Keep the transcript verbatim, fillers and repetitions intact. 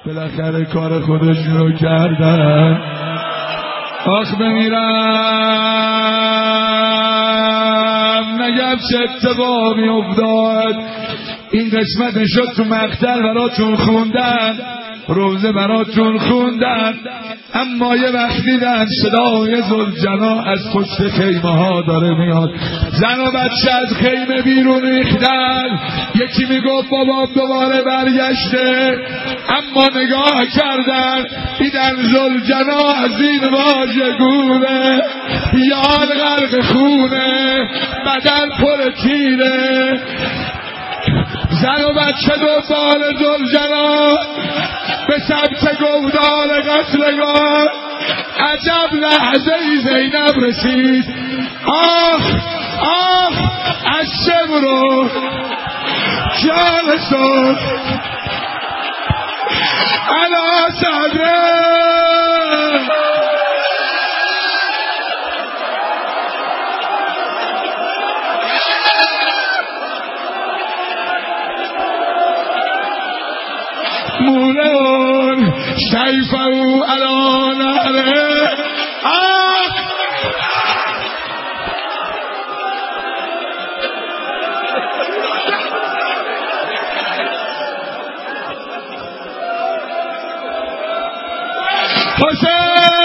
بالاخره کار خودشون رو کردن. آخ بمیرم نگم چه اتفاقی افتاد. این قسمت شد تو مقتل براتون خوندن، روزه براتون خوندن، اما یه وقت دیدن صدای ذوالجلال از پشت خیمه ها داره میاد. زن و بچه از خیمه بیرون ریختن. یکی میگفت بابا دوباره برگشته، اما نگاه کردن دیدن ذوالجلال از این واژگونه، یال غرق خونه، بدن پر تیره. زن و بچه دنبال ذوالجلال به سمت گودال قتلگاه. عجب لحظه ای زینب رسید. آه آه از شمرو جان شد علا صدره. مولون شیفه او علا نهره. آه حسین